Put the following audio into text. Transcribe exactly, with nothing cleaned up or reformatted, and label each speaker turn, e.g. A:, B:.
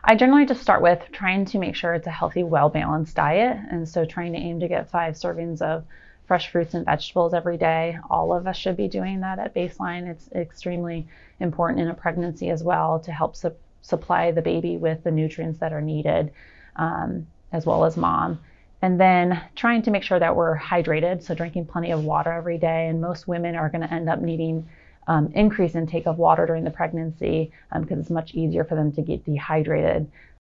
A: I generally just start with trying to make sure it's a healthy, well-balanced diet. And so trying to aim to get five servings of fresh fruits and vegetables every day. All of us should be doing that at baseline. It's extremely important in a pregnancy as well to help su- supply the baby with the nutrients that are needed, um, as well as mom. And then trying to make sure that we're hydrated, so drinking plenty of water every day. And most women are going to end up needing um, increase intake of water during the pregnancy because um, it's much easier for them to get dehydrated.